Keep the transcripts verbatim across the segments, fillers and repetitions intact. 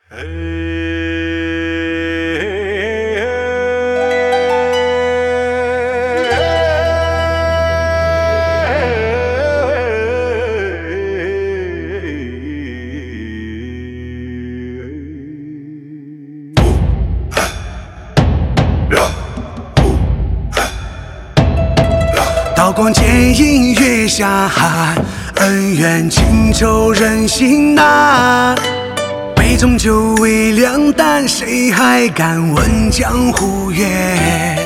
刀光剑影月下寒，恩怨情仇人心难。杯中酒微凉淡，谁还敢问江湖远？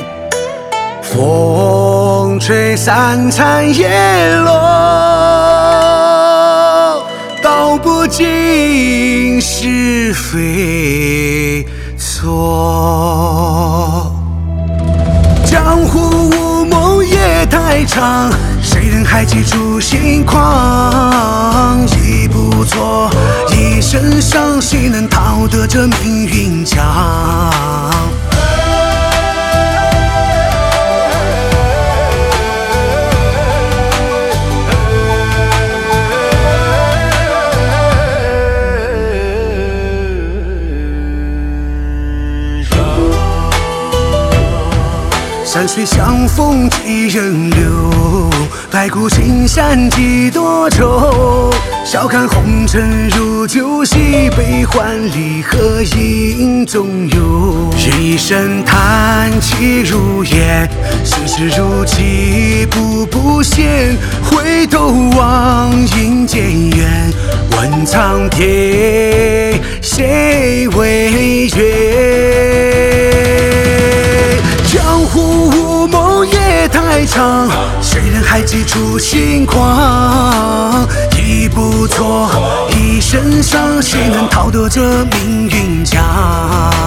风吹三残叶落，道不尽是非错。江湖无梦夜太长，谁人还记住心狂？一步错，一身伤，谁能逃得这命运枪？山水相逢几人留，白骨青山几多愁。笑看红尘如酒席，悲欢离合影中有。一声叹气如烟，世事如棋步步险。回头望阴间远，问苍天谁为绝？江湖无梦夜太长，谁人还记住心狂？一步错，一身伤，谁能逃得这命运枪？